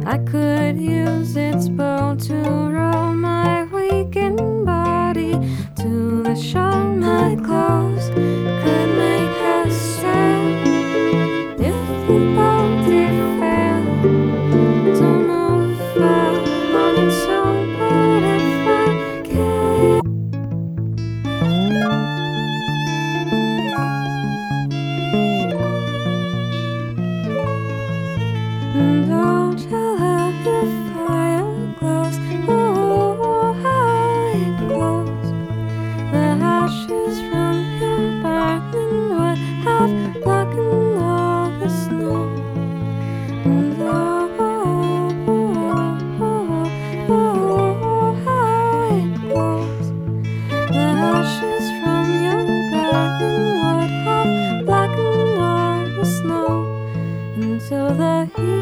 I could use its bow to roll my weakened body to the shore. My clothes could make us sail if the boat did fail to move on its own. But if I can, don't tell her your fire glows, oh, how it glows. The ashes from your burning wood have blackened all the snow. And oh, how it glows. The ashes from your burning wood have blackened all the snow until the heat